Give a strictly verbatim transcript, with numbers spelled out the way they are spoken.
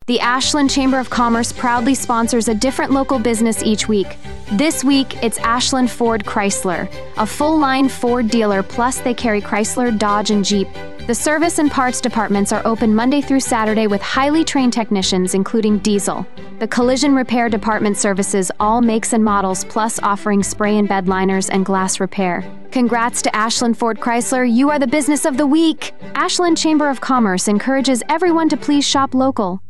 The Ashland Chamber of Commerce proudly sponsors a different local business each week. This week, it's Ashland Ford Chrysler, a full-line Ford dealer, plus they carry Chrysler, Dodge, and Jeep. The service and parts departments are open Monday through Saturday with highly trained technicians, including diesel. The collision repair department services all makes and models, plus offering spray and bed liners and glass repair. Congrats to Ashland Ford Chrysler, you are the business of the week! Ashland Chamber of Commerce encourages everyone to please shop local.